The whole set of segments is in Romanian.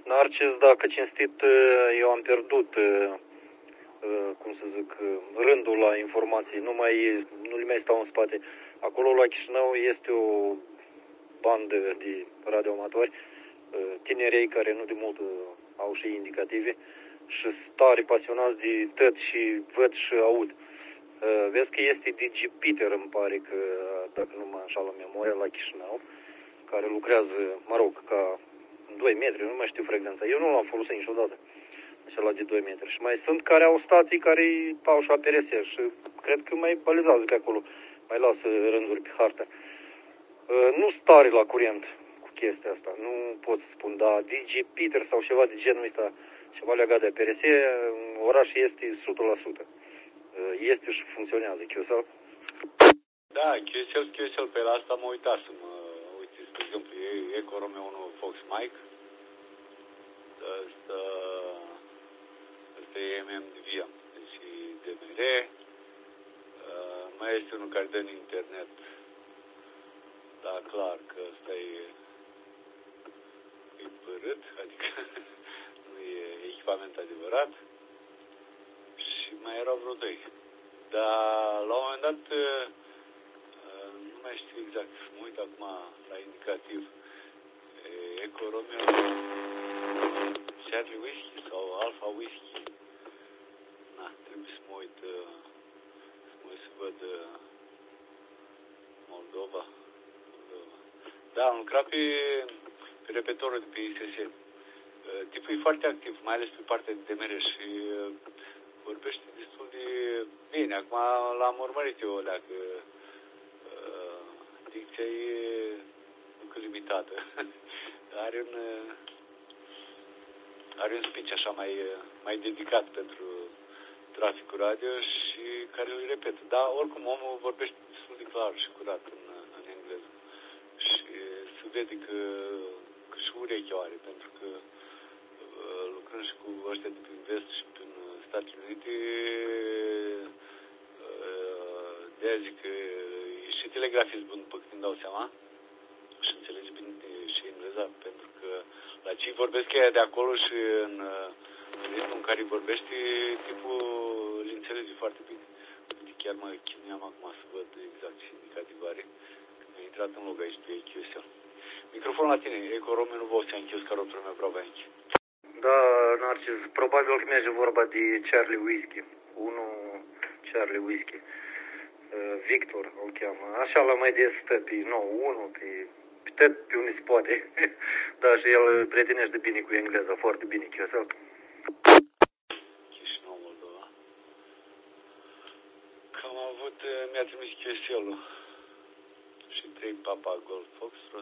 Narcis, dacă cinstit, eu am pierdut, cum să zic, rândul la informații. Nu le mai stau în spate. Acolo la Chișinău este o bandă de radioamatori, tinerei care nu de mult au și indicative și tare pasionați de tot și văd și aud. Vezi că este de Jupiter, îmi pare că, dacă nu mă înșală memoria, la Chișinău, care lucrează, ca 2 metri, nu mai știu frecvența. Eu nu l-am folosit niciodată, acela de 2 metri. Și mai sunt care au stații care au și APRS și cred că mai balizează pe acolo, mai lasă rânduri pe hartă. Nu stare la curent cu chestia asta, nu pot să spun, dar Jupiter sau ceva de genul ăsta, ceva legat de APRS, oraș este 100%. Este și funcționează QSL? Da, QSL, pe la asta mă uitasem. Uite, spre exemplu, e Eco Romeo 1 Fox Mike. Asta e MMDVM, deci DMR. Mai este unul care dă în internet. Da, clar că ăsta e părât, adică nu e echipament adevărat. Și mai erau vreo 2. Dar la un moment dat, nu mai știu exact, mă uit acum la indicativ, Eco Romeo, Charlie Whiskey sau Alpha Whiskey. Trebuie să mă uit, să văd Moldova. Da, am lucrat pe repetorul de pe ISS. Tipul e foarte activ, mai ales pe partea de DMR și vorbește destul de bine. Acum l-am urmărit eu o leacă. Dicția e încă limitată. Are un speech așa mai dedicat pentru traficul radio și care îl repetă. Dar oricum omul vorbește destul de clar și curat în engleză. Și se vede că și ureche o are, pentru că lucrând și cu ăștia de prin vest și prin Statele Unite, de-aia zic că e și telegrafist bun, după cât îmi dau seama, și înțelege bine și engleza, pentru că la cei vorbesc ea de acolo și în ritmul în care vorbește, tipul îl înțelege foarte bine. Chiar mă chinuiam acum să văd exact ce indicativ are, când a intrat în log aici pe QSL. Microfonul la tine, Eco Romeo nu Ocean Chios, carotul meu, bravo aici. Da, Narcis, probabil că merge vorba de Charlie Whiskey. Charlie Whiskey. Victor îl cheamă. Așa la mai des stă pe 9-1, pe unde se poate. Da, și el prietenește bine cu engleza, foarte bine, QSL. Chișinău, Moldova. Că am avut, mi-a trimis QSL-ul și 3 Papa Golf Foxtrot.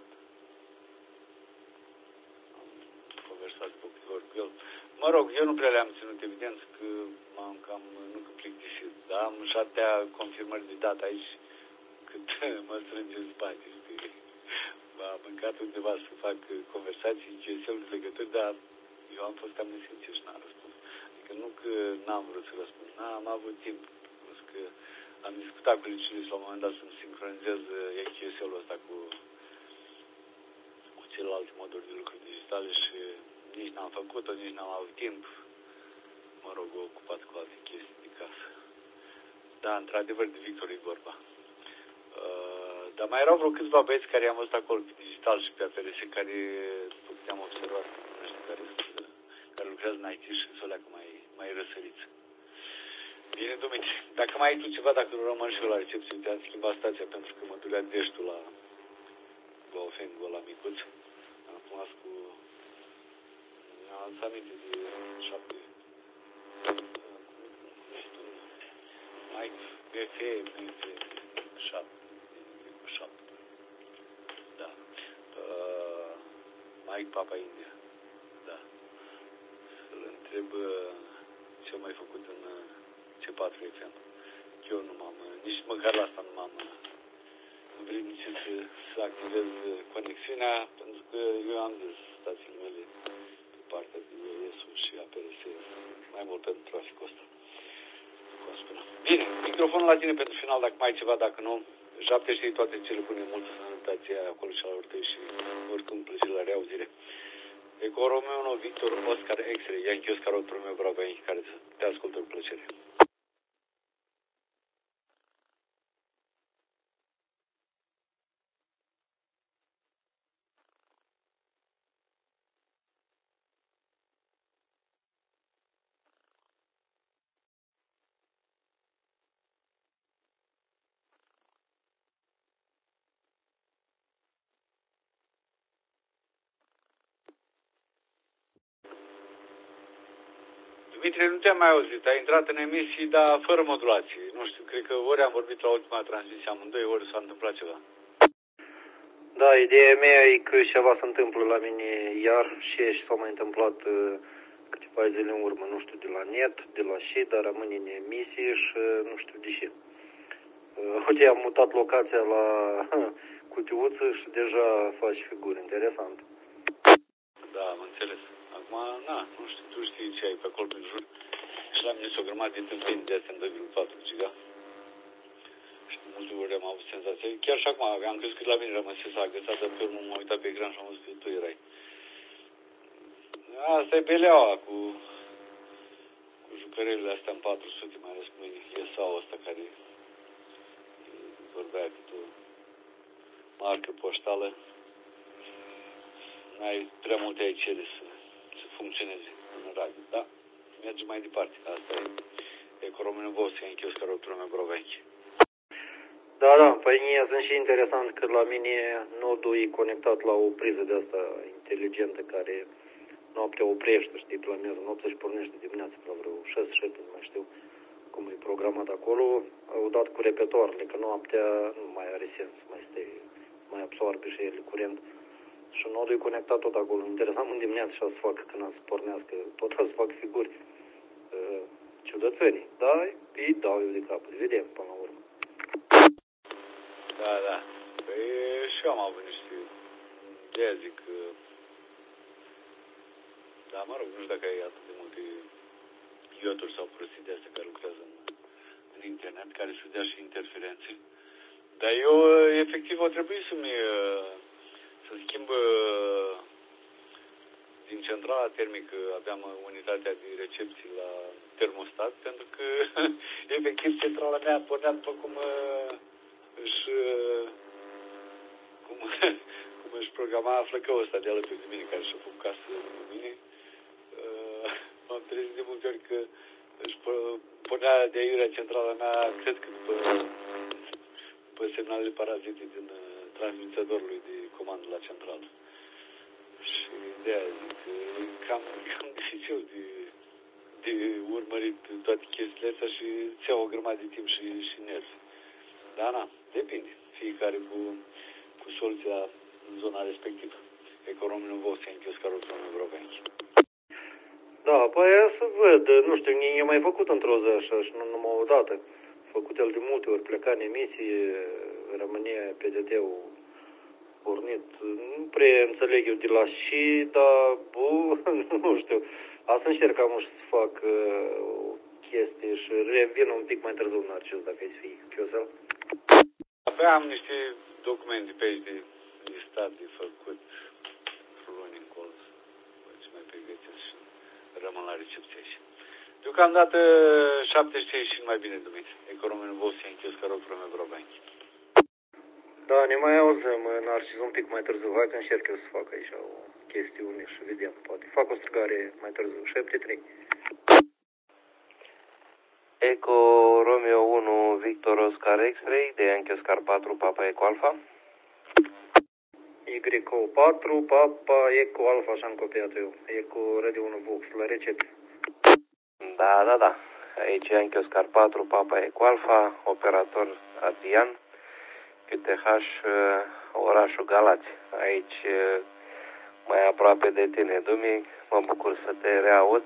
Am conversat cu el. Mă rog, eu nu prea le-am ținut evidență că m-am cam nu plictisit, dar am și atâtea confirmări de dată aici cât mă strânge în spate, știi? M-a mâncat undeva să fac conversații, GSL de legături, dar eu am fost cam nesimțit și n-am răspuns. Adică nu că n-am vrut să răspund, n-am avut timp, plus că am discutat cu Liciulis la un moment dat să-mi sincronizez GSL-ul ăsta cu celelalte moduri de lucruri digitale și nici n-am făcut-o, nici n-am avut timp. Mă rog, ocupat cu alte chestii de casă. Da, într-adevăr, de Victor e vorba. Dar mai erau vreo câțiva băieți care am văzut acolo pe digital și pe APRS, care, după câte am observat, care lucrează în IT și să o leacă mai răsăriți. Bine, Dumitru, dacă mai ai tu ceva, dacă nu rămân și eu la recepție, te-am schimbat stația pentru că mă durea deștul la Ofengul ăla micuț. Am fumat cu... Mi-am adus aminte de 7... Mike BFE, 7. Da. Mike Papa India. Da. Să-l întreb ce-a mai făcut în C4 FM. Eu nu m-am, nici măcar la asta nu m-am învrednicit să activez conexiunea, pentru că eu am zis stațiile mele pe partea de ES-ul și APRS mai mult pentru traficul ăsta. Bine, microfonul la tine pentru final, dacă mai ai ceva, dacă nu, 7 toate cele bune, multă sănătate acolo și la urtei și oricum plăcere la reauzire. Eco Romeo 1, Victor, Oscar, X-Ray, Yankee Oscar, Romeo, Bravo, Yankee, care te ascultă cu plăcere. Dumitrie, nu te-am mai auzit. Ai intrat în emisii, dar fără modulație. Nu știu, cred că ori am vorbit la ultima transmisie amândoi, ori s-a întâmplat ceva. Da, ideea mea e că ceva se întâmplă la mine iar și s-a mai întâmplat câteva zile în urmă, nu știu de la net, de la și, dar rămâne în emisie și nu știu de ce. Uite, am mutat locația la cutiuță și deja faci figuri, interesant. Da, am înțeles. Acum, nu știu, tu știi ce ai pe acolo pe jur. Și la mine s-o grămadă de tâmpeni de astea în 2,4 giga. Și de multe ori am avut senzația. Chiar și acum am crezut că la mine rămăsese agățat, dar pe urmă m-am uitat pe ecran și am văzut că tu erai. Asta e beleaua cu jucările astea în 400, mai ales cum e sau ăsta care vorbea cât o marcă poștală. N-ai prea multe ai cere să funcționeze în radio, da? Merge mai departe. Asta e Economia Vosia, în Chioscar, Octrome, Brovenchi. Da, păi mie sunt și interesant că la mine nodul e conectat la o priză de asta inteligentă care noaptea oprește, știi, planează noaptea și pornește dimineața la vreo 6, nu mai știu cum e programat acolo. Au dat cu repetoarele, că noaptea nu mai are sens, mai absorbe și el curent. Și nodul e conectat tot acolo. Interesant în dimineața și să fac când să pornească, tot să fac figuri ciudățenii. Da, îi dau eu de capul. Vedem până la urmă. Da. Păi și eu am avut niște... De-aia zic că... Da, mă rog, nu știu dacă ai atât de multe ioturi sau prostii de astea care lucrează în internet, care să dea și interferențe. Dar eu, efectiv, o trebuie să schimb din centrala termică, aveam unitatea de recepție la termostat, pentru că, efectiv, centrala mea pornea după cum își programa flăcăul ăsta de alături de mine, care și-a făcut casă cu mine. M-am trezit de multe ori că își pornea de aiurea centrala mea, cred că după semnalele parazite din transmițătorului de comandă la centrală. Și de-aia zic că e cam dificil de urmărit toate chestiile astea și îți iau o grămadă de timp și nervi. Dar depinde. Fiecare cu soluția în zona respectivă. Economul vostru în Chioscarul Europeanchi. Da, păi să văd, nu știu, eu mai făcut într-o zi așa și nu numai o dată. Făcut el de multe ori, pleca în emisie, rămânea PDT-ul pornit. Nu prea înțeleg eu de la și, dar, nu știu. Asta încercam și să fac o chestie și revin un pic mai târziu în Narcis, dacă îi fi chiosel. Apoi am niște documente pe aici de listat, de făcut luni încolo. Să mai pregătesc și rămân la recepție aici. Deocamdată 75 și mai bine, Dumitrie. Economul vostru în Chioscarul Europeanchi. Da, ne mai auzim, Narcis, un pic mai târziu. Hai că încerc eu să fac aici o chestiune și vedem, poate. Fac o strigare mai târziu, 73. Eco Romeo 1 Victor Oscar X-Ray de Yankee Oscar 4 Papa Eco Alpha. YO 4 Papa Eco Alpha, așa-am copiat eu. Eco Radio 1 Vox, la recepție. Da. Aici Yankee Oscar 4 Papa Eco Alpha, operator Adrian, QTH, orașul Galați. Aici mai aproape de tine, Dumi, mă bucur să te reaud.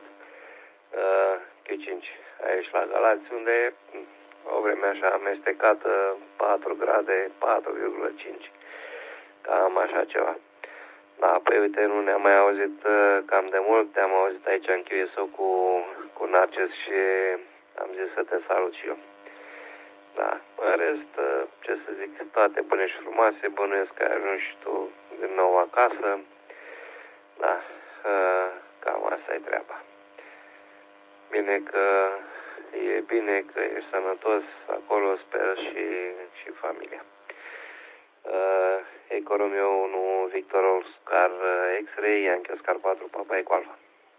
Q5, aici la Galați, unde o vreme așa amestecată, 4 grade, 4,5, cam așa ceva. Da, păi uite, nu ne-am mai auzit cam de mult, te-am auzit aici în QSO cu Narcis și am zis să te salut și eu. Da, în rest, ce să zic, toate bune și frumoase, bănuiesc că ai ajuns și tu din nou acasă. Da, cam asta e treaba. Bine că ești sănătos acolo, sper și familia. Eco Romeo 1 Victor Oscar X-Ray, Yankee Oscar 4 Papa Eco Alpha.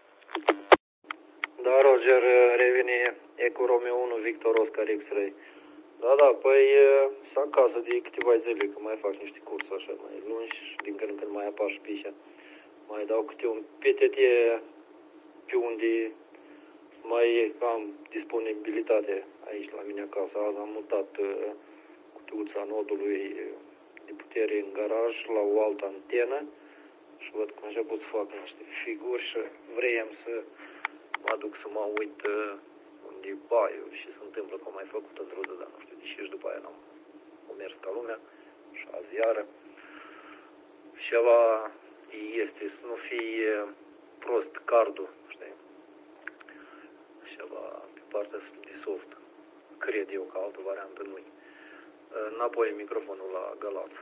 Da, Roger, revine Eco Romeo 1 Victor Oscar X-Ray. Da, păi sunt acasă de câteva zile, că mai fac niște cursuri așa mai lungi și din când în când mai apar și pișa. Mai dau câte un PTT pe unde mai am disponibilitate aici la mine acasă. Azi am mutat cutiuța nodului de putere în garaj la o altă antenă și văd că am început să fac niște figuri și vreau să mă duc să mă uit unde e baiul și se întâmplă că am mai făcut într-o zi, dar nu știu de ce și după aia n-am mers ca lumea și azi iară. Și ăla este să nu fie prost cardul, știi? Și ăla pe partea de soft, cred eu că altă variantă nu-i. Înapoi microfonul la Galați.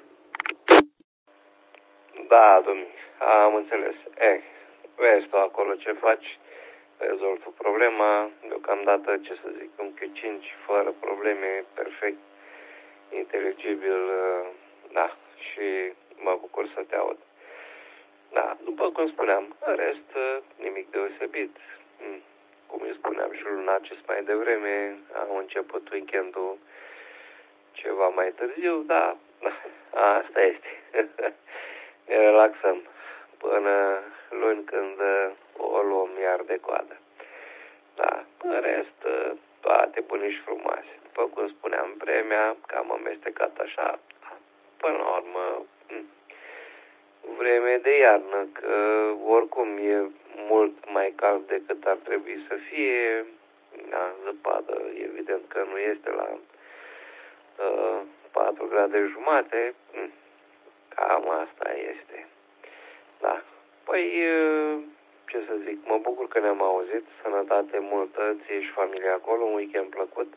Da, domnule, am înțeles. Vezi tu acolo ce faci, rezolvi tu problema, deocamdată, ce să zic, un Q5 fără probleme, perfect, inteligibil, da, și mă bucur să te aud. Da, după cum spuneam, în rest, nimic deosebit. Cum îi spuneam și luna acest mai devreme, am început weekendul ceva mai târziu, da, asta este. Ne relaxăm până luni când o luăm iar de coadă. Da, în rest, toate bune și frumoase. După cum spuneam, vremea cam amestecat așa, până la urmă, vreme de iarnă, că oricum e mult mai cald decât ar trebui să fie. Da, zăpadă, evident că nu este la 4 grade jumate. Cam asta este. Da. Păi, ce să zic, mă bucur că ne-am auzit. Sănătate multă, ție și familia acolo, un weekend plăcut.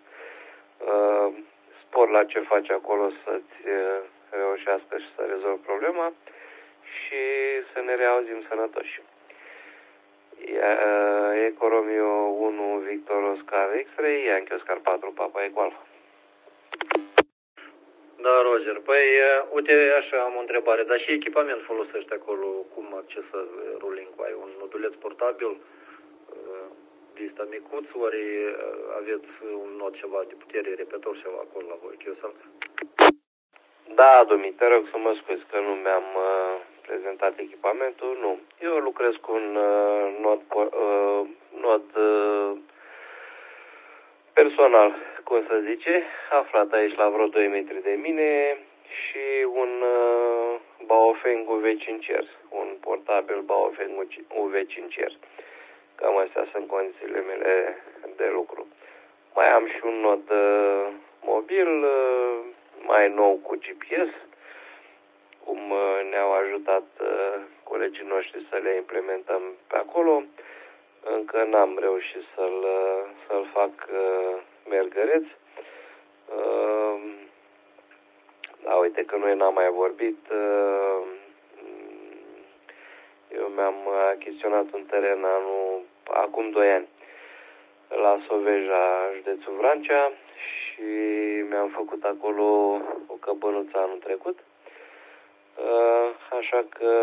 Spor la ce faci acolo să-ți reușească și să rezolvi problema și să ne reauzim sănătoși. Eco Romeo 1 Victor Oscar X-Ray, Yankee Oscar 4 Papa Eco Alpha. Da, Roger, păi uite, așa am o întrebare, dar și echipament folosești acolo, cum accesezi rolling-ul? Ai un noduleț portabil de ăsta micuț, ori aveți un nod ceva de putere, repetor ceva acolo la voi, QSL? Da, Domi, te rog să mă scuzi că nu mi-am prezentat echipamentul, nu. Eu lucrez cu un nod personal, cum să zice, aflat aici la vreo 2 metri de mine și un Baofeng UV5R, un portabil Baofeng UV5R. Cam astea sunt condițiile mele de lucru. Mai am și un nod mobil, mai nou cu GPS, cum ne-au ajutat colegii noștri să le implementăm pe acolo. Încă n-am reușit să-l fac mergăreț. Da, uite că noi n-am mai vorbit. Eu mi-am achiziționat un teren acum 2 ani la Soveja, județul Vrancea, și mi-am făcut acolo o căpănuță anul trecut. Așa că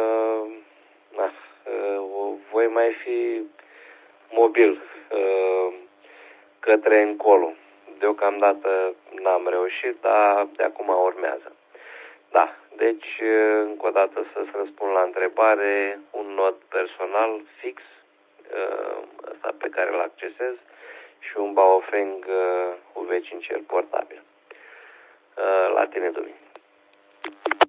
voi mai fi mobil către încolo. Deocamdată n-am reușit, dar de acum urmează. Da, deci încă o dată să-ți răspund la întrebare, un nod personal fix, ăsta pe care îl accesez, și un Baofeng UV5R portabil. La tine, Domin.